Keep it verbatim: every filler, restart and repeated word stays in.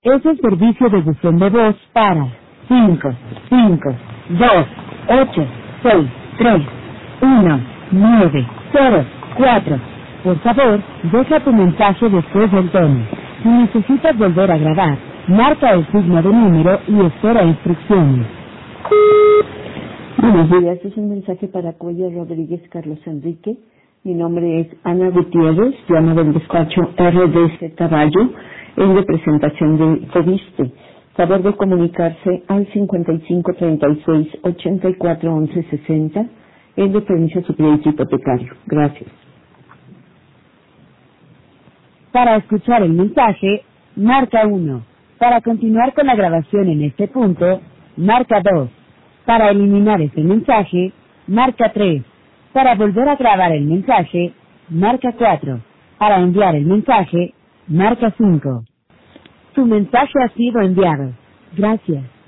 Es el servicio de buzón de voz para cinco, cinco, dos, ocho, seis, tres, uno, nueve, cero, cuatro. Por favor, deja tu mensaje después del tono. Si necesitas volver a grabar, marca el signo de número y espera instrucciones. Buenos días, es un mensaje para Cuellar Rodríguez Carlos Enrique. Mi nombre es Ana Gutiérrez, llamo del despacho R D C Caballo, en representación de Coviste. Favor de comunicarse al cincuenta y cinco treinta y seis ochenta y cuatro once sesenta en referencia a su crédito hipotecario. Gracias. Para escuchar el mensaje, marca uno. Para continuar con la grabación en este punto, marca dos. Para eliminar este mensaje, marca tres. Para volver a grabar el mensaje, marca cuatro. Para enviar el mensaje, marca cinco. Tu mensaje ha sido enviado. Gracias.